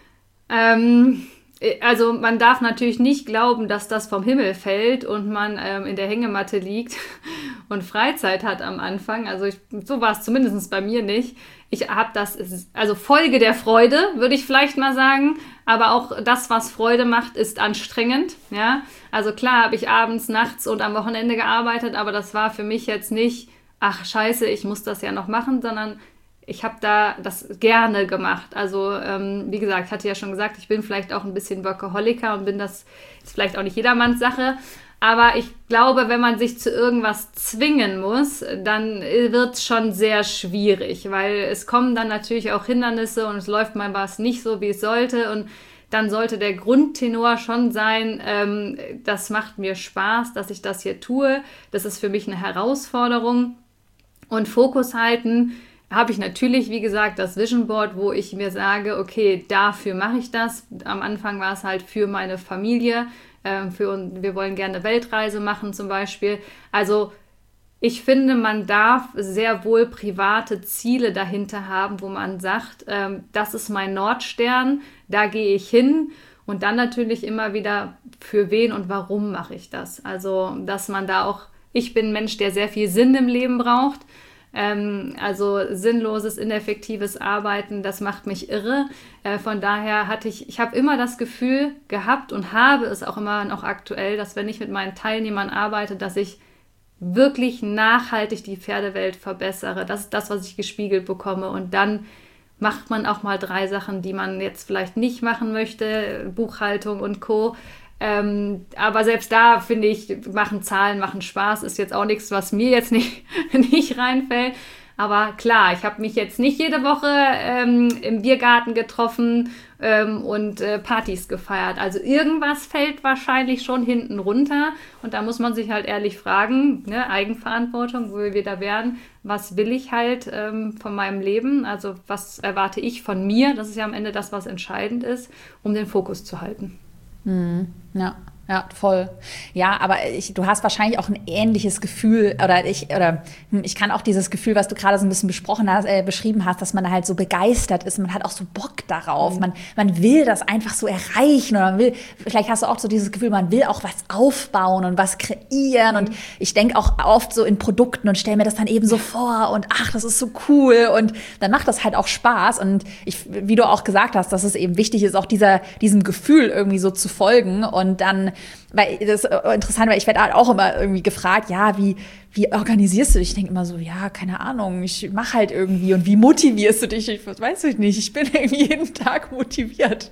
Ähm, also man darf natürlich nicht glauben, dass das vom Himmel fällt und man ähm, in der Hängematte liegt und Freizeit hat am Anfang. Also ich, so war es zumindest bei mir nicht. Ich habe das, also Folge der Freude, würde ich vielleicht mal sagen. Aber auch das, was Freude macht, ist anstrengend. Ja? Also klar habe ich abends, nachts und am Wochenende gearbeitet, aber das war für mich jetzt nicht, ach scheiße, ich muss das ja noch machen, sondern ich habe da das gerne gemacht. Also ähm, wie gesagt, ich hatte ja schon gesagt, ich bin vielleicht auch ein bisschen Workaholiker und bin das, ist vielleicht auch nicht jedermanns Sache. Aber ich glaube, wenn man sich zu irgendwas zwingen muss, dann wird es schon sehr schwierig, weil es kommen dann natürlich auch Hindernisse und es läuft mal was nicht so, wie es sollte. Und dann sollte der Grundtenor schon sein, ähm, das macht mir Spaß, dass ich das hier tue. Das ist für mich eine Herausforderung. Und Fokus halten habe ich natürlich, wie gesagt, das Vision Board, wo ich mir sage, okay, dafür mache ich das. Am Anfang war es halt für meine Familie. Ähm, für, wir wollen gerne eine Weltreise machen zum Beispiel. Also ich finde, man darf sehr wohl private Ziele dahinter haben, wo man sagt, ähm, das ist mein Nordstern, da gehe ich hin. Und dann natürlich immer wieder, für wen und warum mache ich das? Also, dass man da auch, ich bin ein Mensch, der sehr viel Sinn im Leben braucht. Ähm, also sinnloses, ineffektives Arbeiten, das macht mich irre. Äh, von daher hatte ich, ich habe immer das Gefühl gehabt und habe es auch immer noch aktuell, dass wenn ich mit meinen Teilnehmern arbeite, dass ich wirklich nachhaltig die Pferdewelt verbessere. Das ist das, was ich gespiegelt bekomme. Und dann macht man auch mal drei Sachen, die man jetzt vielleicht nicht machen möchte, Buchhaltung und Co. Ähm, aber selbst da, finde ich, machen Zahlen, machen Spaß, ist jetzt auch nichts, was mir jetzt nicht, nicht reinfällt. Aber klar, ich habe mich jetzt nicht jede Woche ähm, im Biergarten getroffen ähm, und äh, Partys gefeiert. Also irgendwas fällt wahrscheinlich schon hinten runter. Und da muss man sich halt ehrlich fragen, ne, Eigenverantwortung, wo wir wieder wären, was will ich halt ähm, von meinem Leben? Also was erwarte ich von mir? Das ist ja am Ende das, was entscheidend ist, um den Fokus zu halten. Mhm. Ja. Ja, voll. Ja, aber ich, du hast wahrscheinlich auch ein ähnliches Gefühl oder ich oder ich kann auch dieses Gefühl, was du gerade so ein bisschen besprochen hast, äh, beschrieben hast, dass man halt so begeistert ist, man hat auch so Bock darauf, mhm. man man will das einfach so erreichen oder man will, vielleicht hast du auch so dieses Gefühl, man will auch was aufbauen und was kreieren mhm. und ich denke auch oft so in Produkten und stelle mir das dann eben so vor und ach, das ist so cool und dann macht das halt auch Spaß und ich, wie du auch gesagt hast, dass es eben wichtig ist, auch dieser diesem Gefühl irgendwie so zu folgen und dann weil das ist interessant, weil ich werde halt auch immer irgendwie gefragt, ja, wie, wie organisierst du dich? Ich denke immer so, ja, keine Ahnung, ich mache halt irgendwie. Und wie motivierst du dich? Ich weiß ich nicht, ich bin irgendwie jeden Tag motiviert.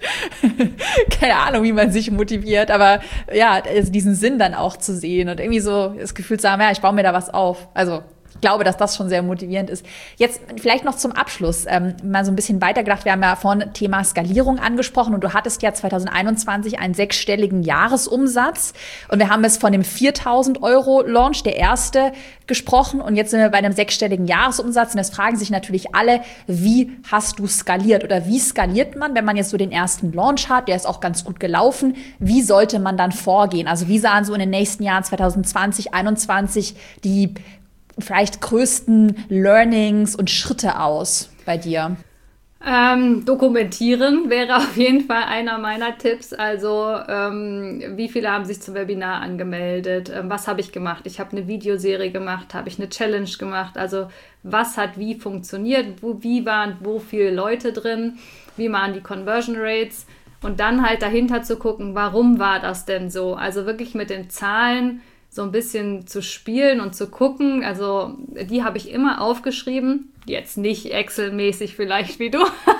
Keine Ahnung, wie man sich motiviert, aber ja, also diesen Sinn dann auch zu sehen und irgendwie so das Gefühl zu haben, ja, ich baue mir da was auf. Also ich glaube, dass das schon sehr motivierend ist. Jetzt vielleicht noch zum Abschluss ähm, mal so ein bisschen weitergedacht. Wir haben ja vorhin Thema Skalierung angesprochen und du hattest ja zwanzig einundzwanzig einen sechsstelligen Jahresumsatz und wir haben jetzt von dem viertausend Euro Launch, der erste, gesprochen und jetzt sind wir bei einem sechsstelligen Jahresumsatz und jetzt fragen sich natürlich alle, wie hast du skaliert oder wie skaliert man, wenn man jetzt so den ersten Launch hat, der ist auch ganz gut gelaufen, wie sollte man dann vorgehen? Also wie sahen so in den nächsten Jahren zwanzig zwanzig, einundzwanzig die vielleicht größten Learnings und Schritte aus bei dir? Ähm, dokumentieren wäre auf jeden Fall einer meiner Tipps. Also ähm, wie viele haben sich zum Webinar angemeldet? Ähm, was habe ich gemacht? Ich habe eine Videoserie gemacht, habe ich eine Challenge gemacht? Also was hat wie funktioniert? Wo, wie waren wo viele Leute drin? Wie waren die Conversion Rates? Und dann halt dahinter zu gucken, warum war das denn so? Also wirklich mit den Zahlen so ein bisschen zu spielen und zu gucken. Also die habe ich immer aufgeschrieben. Jetzt nicht Excel-mäßig vielleicht wie du.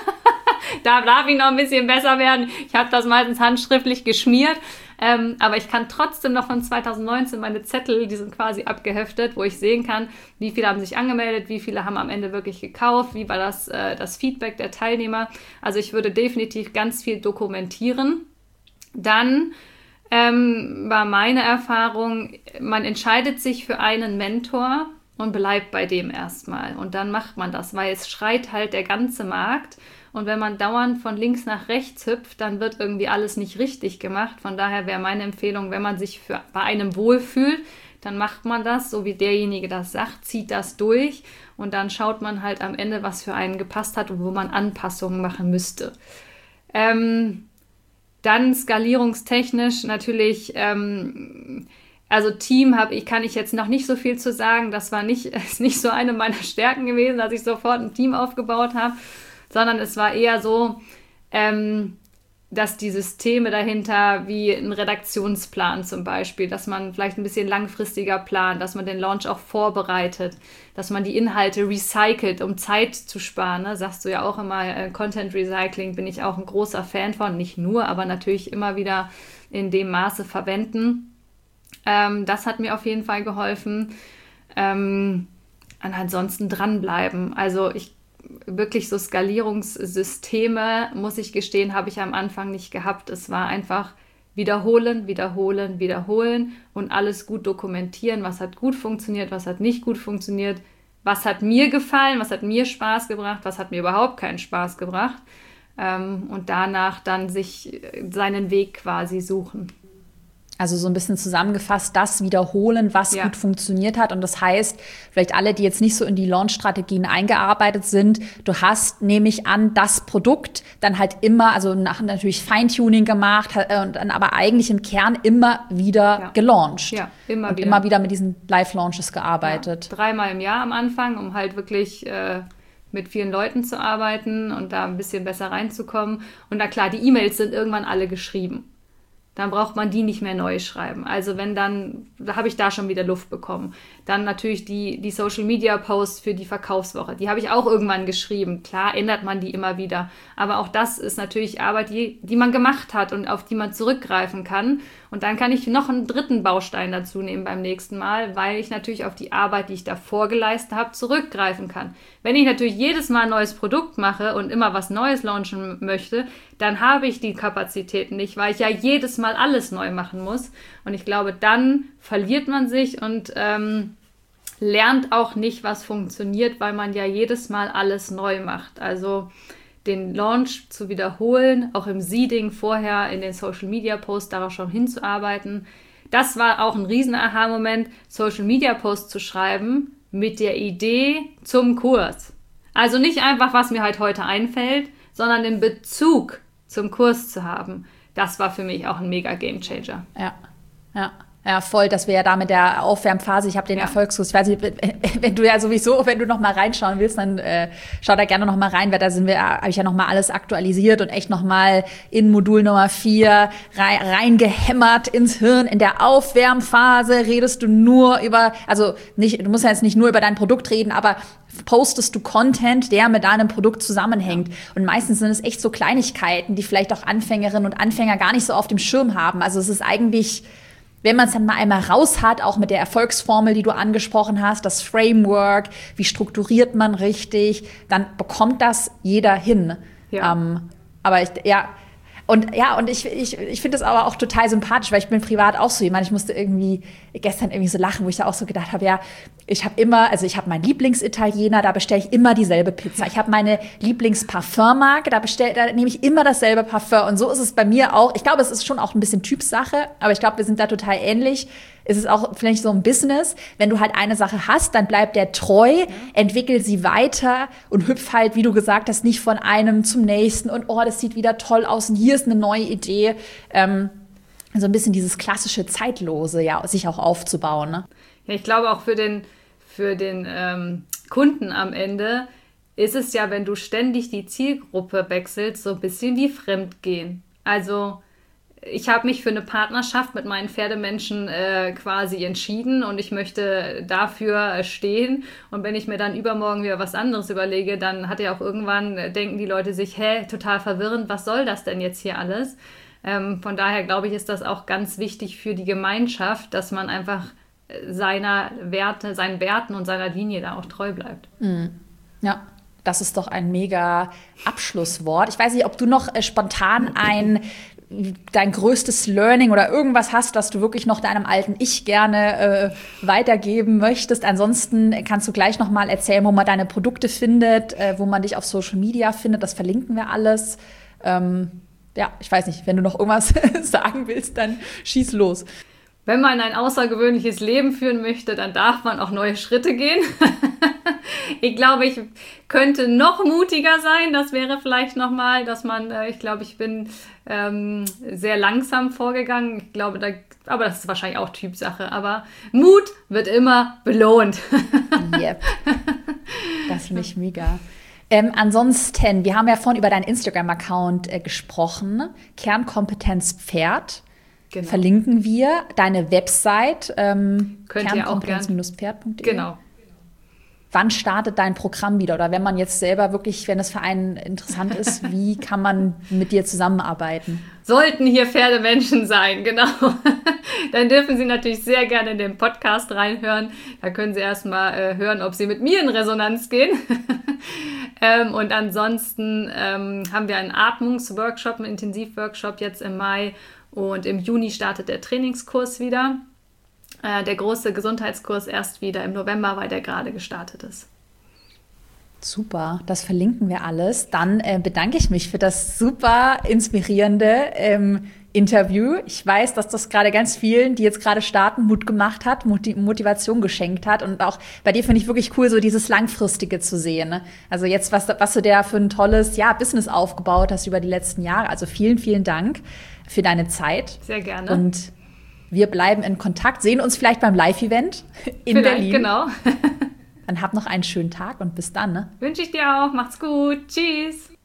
Da darf ich noch ein bisschen besser werden. Ich habe das meistens handschriftlich geschmiert. Ähm, aber ich kann trotzdem noch von zwanzig neunzehn meine Zettel, die sind quasi abgeheftet, wo ich sehen kann, wie viele haben sich angemeldet, wie viele haben am Ende wirklich gekauft, wie war das, äh, das Feedback der Teilnehmer. Also ich würde definitiv ganz viel dokumentieren. Dann Ähm, war meine Erfahrung, man entscheidet sich für einen Mentor und bleibt bei dem erstmal. Und dann macht man das, weil es schreit halt der ganze Markt. Und wenn man dauernd von links nach rechts hüpft, dann wird irgendwie alles nicht richtig gemacht. Von daher wäre meine Empfehlung, wenn man sich für, bei einem wohlfühlt, dann macht man das, so wie derjenige das sagt, zieht das durch. Und dann schaut man halt am Ende, was für einen gepasst hat und wo man Anpassungen machen müsste. Ähm... Dann skalierungstechnisch natürlich, ähm, also Team habe ich, kann ich jetzt noch nicht so viel zu sagen. Das war nicht, ist nicht so eine meiner Stärken gewesen, dass ich sofort ein Team aufgebaut habe, sondern es war eher so, ähm, dass die Systeme dahinter, wie ein Redaktionsplan zum Beispiel, dass man vielleicht ein bisschen langfristiger plant, dass man den Launch auch vorbereitet, dass man die Inhalte recycelt, um Zeit zu sparen. Ne? Sagst du ja auch immer, äh, Content Recycling bin ich auch ein großer Fan von, nicht nur, aber natürlich immer wieder in dem Maße verwenden. Ähm, das hat mir auf jeden Fall geholfen. Ähm, und ansonsten dranbleiben. Also ich wirklich so Skalierungssysteme, muss ich gestehen, habe ich am Anfang nicht gehabt. Es war einfach wiederholen, wiederholen, wiederholen und alles gut dokumentieren, was hat gut funktioniert, was hat nicht gut funktioniert, was hat mir gefallen, was hat mir Spaß gebracht, was hat mir überhaupt keinen Spaß gebracht, ähm, und danach dann sich seinen Weg quasi suchen. Also so ein bisschen zusammengefasst, das wiederholen, was ja. gut funktioniert hat. Und das heißt, vielleicht alle, die jetzt nicht so in die Launch-Strategien eingearbeitet sind, du hast, nehme ich an, das Produkt dann halt immer, also nach, natürlich Feintuning gemacht und dann aber eigentlich im Kern immer wieder ja. gelauncht. Ja, immer und wieder. immer wieder mit diesen Live-Launches gearbeitet. Ja, dreimal im Jahr am Anfang, um halt wirklich äh, mit vielen Leuten zu arbeiten und da ein bisschen besser reinzukommen. Und na klar, die E-Mails sind irgendwann alle geschrieben. Dann braucht man die nicht mehr neu schreiben. Also wenn dann, da habe ich da schon wieder Luft bekommen. Dann natürlich die, die Social-Media-Posts für die Verkaufswoche. Die habe ich auch irgendwann geschrieben. Klar ändert man die immer wieder. Aber auch das ist natürlich Arbeit, die, die man gemacht hat und auf die man zurückgreifen kann. Und dann kann ich noch einen dritten Baustein dazu nehmen beim nächsten Mal, weil ich natürlich auf die Arbeit, die ich davor geleistet habe, zurückgreifen kann. Wenn ich natürlich jedes Mal ein neues Produkt mache und immer was Neues launchen möchte, dann habe ich die Kapazitäten nicht, weil ich ja jedes Mal alles neu machen muss. Und ich glaube, dann verliert man sich und ähm, lernt auch nicht, was funktioniert, weil man ja jedes Mal alles neu macht. Also den Launch zu wiederholen, auch im Seeding vorher in den Social-Media-Posts darauf schon hinzuarbeiten. Das war auch ein riesen Aha-Moment, Social-Media-Posts zu schreiben mit der Idee zum Kurs. Also nicht einfach, was mir halt heute einfällt, sondern den Bezug zum Kurs zu haben. Das war für mich auch ein mega Gamechanger. Ja, ja. Ja, voll, dass wir ja da mit der Aufwärmphase, ich habe den ja. Erfolgskurs, ich weiß nicht, wenn du ja sowieso, wenn du noch mal reinschauen willst, dann äh, schau da gerne noch mal rein, weil da sind wir, habe ich ja noch mal alles aktualisiert und echt noch mal in Modul Nummer vier rein, reingehämmert ins Hirn. In der Aufwärmphase redest du nur über, also nicht, du musst ja jetzt nicht nur über dein Produkt reden, aber postest du Content, der mit deinem Produkt zusammenhängt. Ja. Und meistens sind es echt so Kleinigkeiten, die vielleicht auch Anfängerinnen und Anfänger gar nicht so auf dem Schirm haben. Also es ist eigentlich, wenn man es dann mal einmal raus hat, auch mit der Erfolgsformel, die du angesprochen hast, das Framework, wie strukturiert man richtig, dann bekommt das jeder hin. Ja. Ähm, aber ich, ja, und ja, und ich, ich, ich finde das aber auch total sympathisch, weil ich bin privat auch so jemand, ich musste irgendwie gestern irgendwie so lachen, wo ich da auch so gedacht habe, ja, ich habe immer, also ich habe meinen Lieblingsitaliener, da bestelle ich immer dieselbe Pizza. Ich habe meine Lieblingsparfummarke, da bestell, da nehme ich immer dasselbe Parfum. Und so ist es bei mir auch. Ich glaube, es ist schon auch ein bisschen Typsache, aber ich glaube, wir sind da total ähnlich. Es ist auch vielleicht so ein Business. Wenn du halt eine Sache hast, dann bleib der treu, ja. entwickel sie weiter und hüpf halt, wie du gesagt hast, nicht von einem zum nächsten und oh, das sieht wieder toll aus und hier ist eine neue Idee. Ähm, so ein bisschen dieses klassische Zeitlose, ja, sich auch aufzubauen. Ne? Ja, ich glaube auch für den, für den ähm, Kunden am Ende ist es ja, wenn du ständig die Zielgruppe wechselst, so ein bisschen wie Fremdgehen. Also ich habe mich für eine Partnerschaft mit meinen Pferdemenschen äh, quasi entschieden und ich möchte dafür stehen. Und wenn ich mir dann übermorgen wieder was anderes überlege, dann hat ja auch irgendwann, äh, denken die Leute sich, hä, total verwirrend, was soll das denn jetzt hier alles? Ähm, von daher glaube ich, ist das auch ganz wichtig für die Gemeinschaft, dass man einfach seiner Werte, seinen Werten und seiner Linie da auch treu bleibt. Mhm. Ja, das ist doch ein mega Abschlusswort. Ich weiß nicht, ob du noch äh, spontan ein dein größtes Learning oder irgendwas hast, was du wirklich noch deinem alten Ich gerne äh, weitergeben möchtest. Ansonsten kannst du gleich noch mal erzählen, wo man deine Produkte findet, äh, wo man dich auf Social Media findet. Das verlinken wir alles. Ähm, ja, ich weiß nicht, wenn du noch irgendwas sagen willst, dann schieß los. Wenn man ein außergewöhnliches Leben führen möchte, dann darf man auch neue Schritte gehen. Ich glaube, ich könnte noch mutiger sein. Das wäre vielleicht nochmal, dass man, äh, ich glaube, ich bin ähm, sehr langsam vorgegangen. Ich glaube, da, aber das ist wahrscheinlich auch Typsache. Aber Mut wird immer belohnt. Yep. Das finde ich mega. Ähm, ansonsten, wir haben ja vorhin über deinen Instagram-Account äh, gesprochen. Kernkompetenz Pferd. Genau. Verlinken wir. Deine Website, ähm, kernkompetenz Pferd punkt de. Genau. Wann startet dein Programm wieder? Oder wenn man jetzt selber wirklich, wenn es für einen interessant ist, wie kann man mit dir zusammenarbeiten? Sollten hier Pferdemenschen sein, genau. Dann dürfen Sie natürlich sehr gerne in den Podcast reinhören. Da können Sie erstmal äh, hören, ob Sie mit mir in Resonanz gehen. Ähm, und ansonsten ähm, haben wir einen Atmungsworkshop, einen Intensivworkshop jetzt im Mai. Und im Juni startet der Trainingskurs wieder. Äh, der große Gesundheitskurs erst wieder im November, weil der gerade gestartet ist. Super, das verlinken wir alles. Dann äh, bedanke ich mich für das super inspirierende ähm, Interview. Ich weiß, dass das gerade ganz vielen, die jetzt gerade starten, Mut gemacht hat, Mut- Motivation geschenkt hat. Und auch bei dir finde ich wirklich cool, so dieses Langfristige zu sehen. Ne? Also jetzt, was, was du da für ein tolles ja, Business aufgebaut hast über die letzten Jahre. Also vielen, vielen Dank für deine Zeit. Sehr gerne. Und wir bleiben in Kontakt, sehen uns vielleicht beim Live-Event in Vielleicht, Berlin. Genau. Dann hab noch einen schönen Tag und bis dann. Ne? Wünsche ich dir auch. Macht's gut. Tschüss.